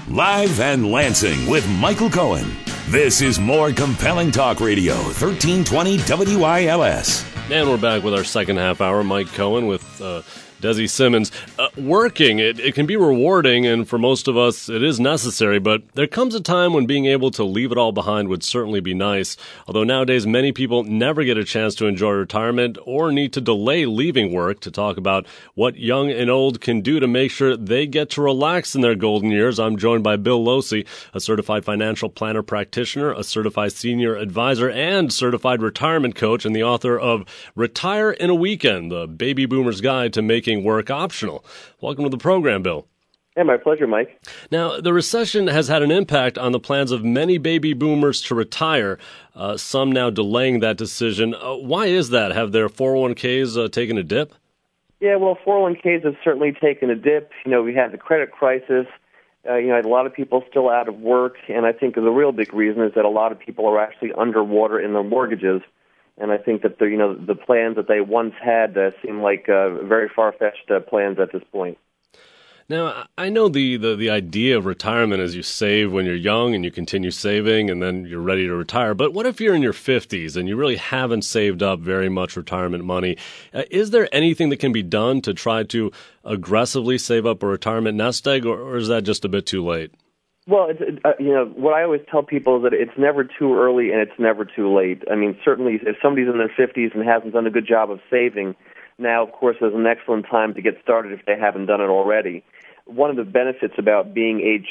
Live and Lansing with Michael Cohen. This is more compelling talk radio, 1320 WILS. And we're back with our second half hour. Mike Cohen with Desi Simmons. Working, it can be rewarding, and for most of us, it is necessary, but there comes a time when being able to leave it all behind would certainly be nice. Although nowadays, many people never get a chance to enjoy retirement or need to delay leaving work. To talk about what young and old can do to make sure they get to relax in their golden years, I'm joined by Bill Losey, a certified financial planner practitioner, a certified senior advisor, and certified retirement coach, and the author of Retire in a Weekend, the Baby Boomer's Guide to Making Work Optional. Welcome to the program, Bill. Yeah, my pleasure, Mike. Now, the recession has had an impact on the plans of many baby boomers to retire, some now delaying that decision. Why is that? Have their 401ks taken a dip? Yeah, well, 401ks have certainly taken a dip. You know, we had the credit crisis. A lot of people still out of work, and I think the real big reason is that a lot of people are actually underwater in their mortgages. And I think that the plans that they once had seem like very far-fetched plans at this point. Now, I know the idea of retirement is you save when you're young and you continue saving and then you're ready to retire. But what if you're in your 50s and you really haven't saved up very much retirement money? Is there anything that can be done to try to aggressively save up a retirement nest egg, or is that just a bit too late? Well, what I always tell people is that it's never too early and it's never too late. I mean, certainly if somebody's in their 50s and hasn't done a good job of saving, now, of course, there's an excellent time to get started if they haven't done it already. One of the benefits about being age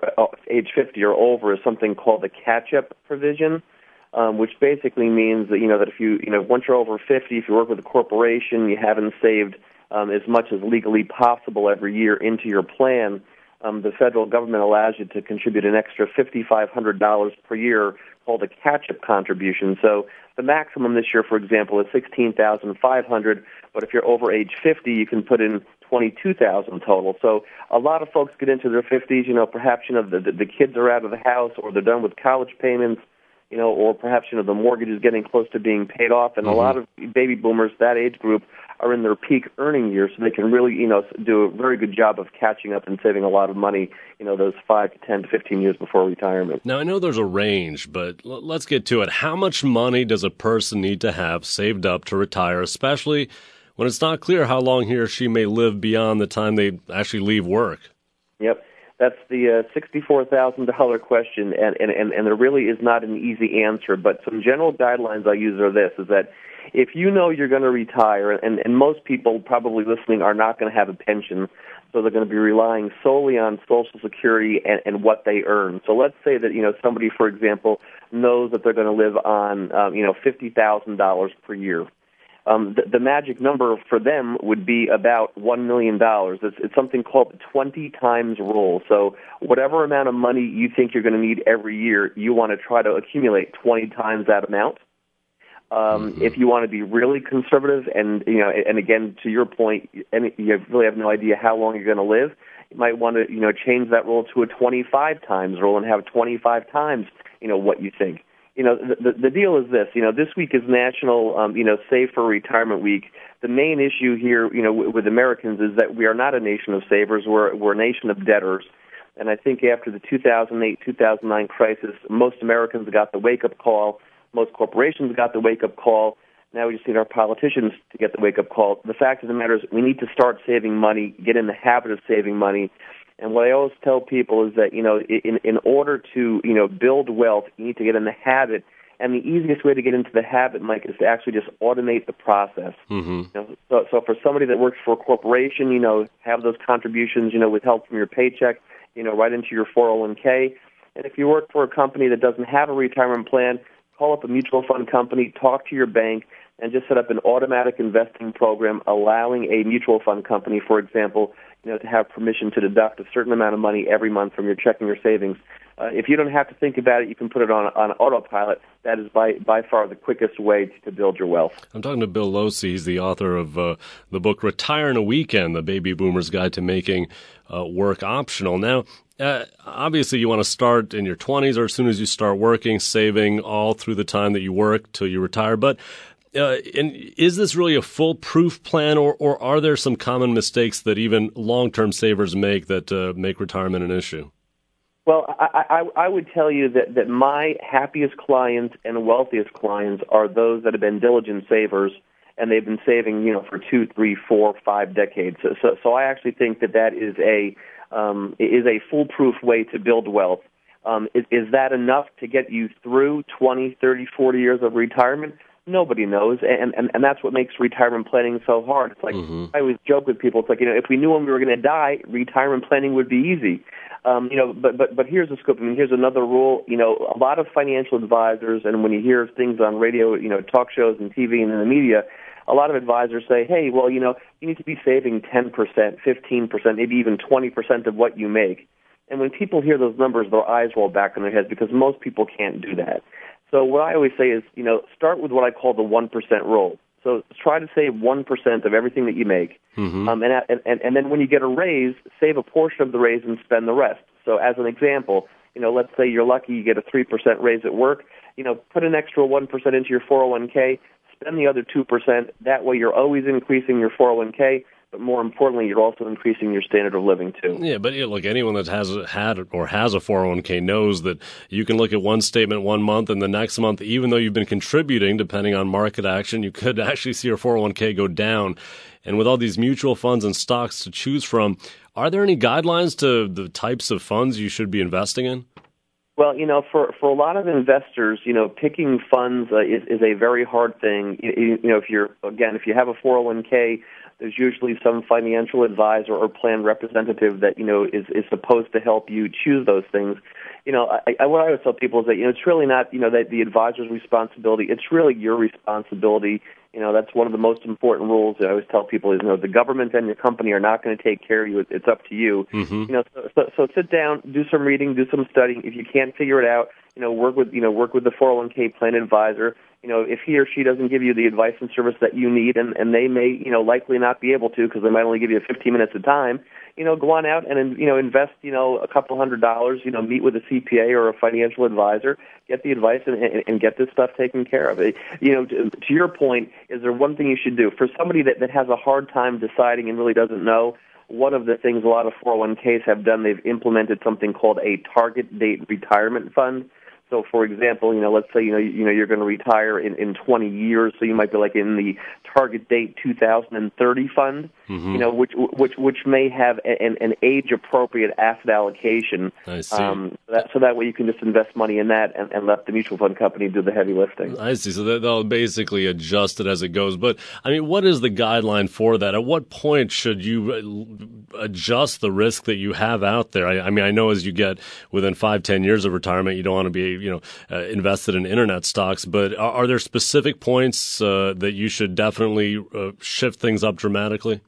50 or over is something called the catch-up provision, which basically means that, that if once you're over 50, if you work with a corporation, you haven't saved as much as legally possible every year into your plan, the federal government allows you to contribute an extra $5,500 per year called a catch-up contribution. So the maximum this year, for example, is $16,500, but if you're over age 50, you can put in $22,000 total. So a lot of folks get into their 50s, perhaps, the kids are out of the house or they're done with college payments, or perhaps, the mortgage is getting close to being paid off. And a lot of baby boomers, that age group, are in their peak earning years, so they can really, do a very good job of catching up and saving a lot of money, those 5 to 10 to 15 years before retirement. Now, I know there's a range, but let's get to it. How much money does a person need to have saved up to retire, especially when it's not clear how long he or she may live beyond the time they actually leave work? Yep. That's the $64,000 question, and there really is not an easy answer, but some general guidelines I use are this, is that if you know you're going to retire, and most people probably listening are not going to have a pension, so they're going to be relying solely on Social Security and what they earn. So let's say that, somebody, for example, knows that they're going to live on, $50,000 per year. The magic number for them would be about $1 million. It's something called the 20 times rule. So whatever amount of money you think you're going to need every year, you want to try to accumulate 20 times that amount. If you want to be really conservative, and again, to your point, and you really have no idea how long you're going to live, you might want to change that rule to a 25 times rule and have 25 times what you think. The deal is this. This week is National Save for Retirement Week. The main issue here, with Americans is that we are not a nation of savers. We're a nation of debtors. And I think after the 2008-2009 crisis, most Americans got the wake-up call. Most corporations got the wake-up call. Now we just need our politicians to get the wake-up call. The fact of the matter is we need to start saving money, get in the habit of saving money. And what I always tell people is that, in order to, build wealth, you need to get in the habit. And the easiest way to get into the habit, Mike, is to actually just automate the process. So for somebody that works for a corporation, have those contributions, with help from your paycheck, right into your 401k. And if you work for a company that doesn't have a retirement plan, call up a mutual fund company, talk to your bank, and just set up an automatic investing program allowing a mutual fund company, for example, to have permission to deduct a certain amount of money every month from your checking or savings. If you don't have to think about it, you can put it on autopilot. That is by far the quickest way to build your wealth. I'm talking to Bill Losey. He's the author of the book Retire in a Weekend, the Baby Boomer's Guide to Making Work Optional. Now, obviously you want to start in your 20s or as soon as you start working, saving all through the time that you work till you retire. But and is this really a foolproof plan, or are there some common mistakes that even long-term savers make that make retirement an issue? Well, I would tell you that my happiest clients and wealthiest clients are those that have been diligent savers, and they've been saving, for 2, 3, 4, 5 decades. So I actually think that is a foolproof way to build wealth. Is that enough to get you through 20, 30, 40 years of retirement? Nobody knows, and that's what makes retirement planning so hard. It's like I always joke with people. It's like, if we knew when we were going to die, retirement planning would be easy. But here's the scoop. I mean, here's another rule. A lot of financial advisors, and when you hear things on radio, talk shows and TV and in the media, a lot of advisors say, hey, well, you need to be saving 10%, 15%, maybe even 20% of what you make. And when people hear those numbers, their eyes roll back in their heads because most people can't do that. So what I always say is, start with what I call the 1% rule. So try to save 1% of everything that you make. And then when you get a raise, save a portion of the raise and spend the rest. So as an example, let's say you're lucky you get a 3% raise at work. Put an extra 1% into your 401k, spend the other 2%. That way you're always increasing your 401k. But more importantly, you're also increasing your standard of living, too. Yeah, but look, anyone that has had or has a 401k knows that you can look at one statement one month and the next month, even though you've been contributing, depending on market action, you could actually see your 401k go down. And with all these mutual funds and stocks to choose from, are there any guidelines to the types of funds you should be investing in? Well, for a lot of investors, picking funds is a very hard thing. If you have a 401k, there's usually some financial advisor or plan representative that, is supposed to help you choose those things. What I always tell people is that, it's really not, that the advisor's responsibility. It's really your responsibility. That's one of the most important rules that I always tell people is, the government and your company are not going to take care of you. It's up to you. So sit down, do some reading, do some studying. If you can't figure it out, work with the 401k plan advisor. If he or she doesn't give you the advice and service that you need, and they may, likely not be able to because they might only give you 15 minutes of time, go on out and, invest, a couple $100, meet with a CPA or a financial advisor, get the advice and get this stuff taken care of. To your point, is there one thing you should do? For somebody that has a hard time deciding and really doesn't know, one of the things a lot of 401ks have done, they've implemented something called a target date retirement fund. So, for example, let's say you're going to retire in 20 years, so you might be like in the target date 2030 fund, which may have an age appropriate asset allocation. I see. So that way you can just invest money in that and let the mutual fund company do the heavy lifting. I see. So they'll basically adjust it as it goes. But I mean, what is the guideline for that? At what point should you adjust the risk that you have out there? I mean, I know as you get within 5-10 years of retirement, you don't want to be invested in internet stocks, but are there specific points that you should definitely shift things up dramatically?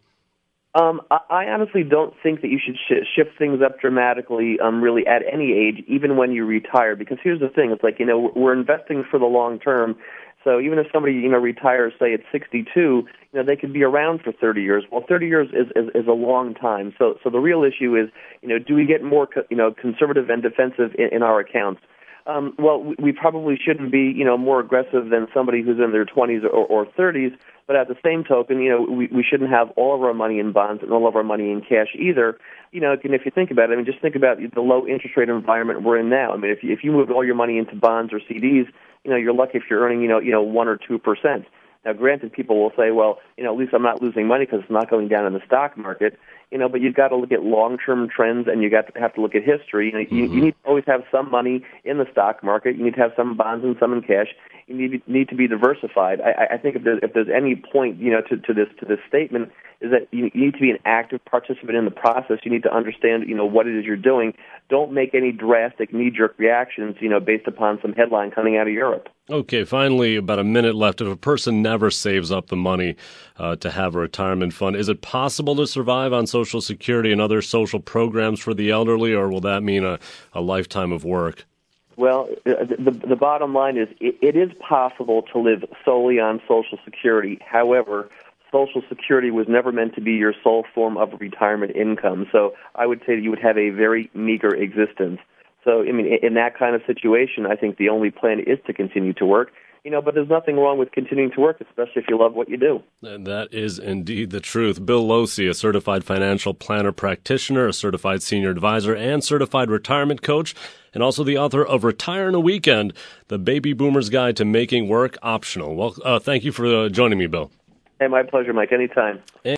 I honestly don't think that you should shift things up dramatically, really at any age, even when you retire. Because here's the thing: it's like we're investing for the long term. So even if somebody retires, say at 62, they could be around for 30 years. Well, 30 years is a long time. So the real issue is do we get more conservative and defensive in our accounts? Well, we probably shouldn't be, more aggressive than somebody who's in their 20s or 30s. But at the same token, we shouldn't have all of our money in bonds and all of our money in cash either. And if you think about it, just think about the low interest rate environment we're in now. I mean, if you moved all your money into bonds or CDs, you're lucky if you're earning, 1 or 2%. Now, granted, people will say, well, at least I'm not losing money because it's not going down in the stock market. But you've got to look at long-term trends, and you have to look at history. You need to always have some money in the stock market. You need to have some bonds and some in cash. You need to be diversified. I think if there's any point, to this statement, is that you need to be an active participant in the process. You need to understand, what it is you're doing. Don't make any drastic knee-jerk reactions, based upon some headline coming out of Europe. Okay, finally, about a minute left. If a person never saves up the money to have a retirement fund, is it possible to survive on Social Security and other social programs for the elderly, or will that mean a lifetime of work? Well, the bottom line is it is possible to live solely on Social Security. However, Social Security was never meant to be your sole form of retirement income. So I would say that you would have a very meager existence. So, I mean, in that kind of situation, I think the only plan is to continue to work. but there's nothing wrong with continuing to work, especially if you love what you do. And that is indeed the truth. Bill Losey, a certified financial planner practitioner, a certified senior advisor, and certified retirement coach, and also the author of Retire in a Weekend, The Baby Boomer's Guide to Making Work Optional. Well, thank you for joining me, Bill. Hey, my pleasure, Mike. Anytime.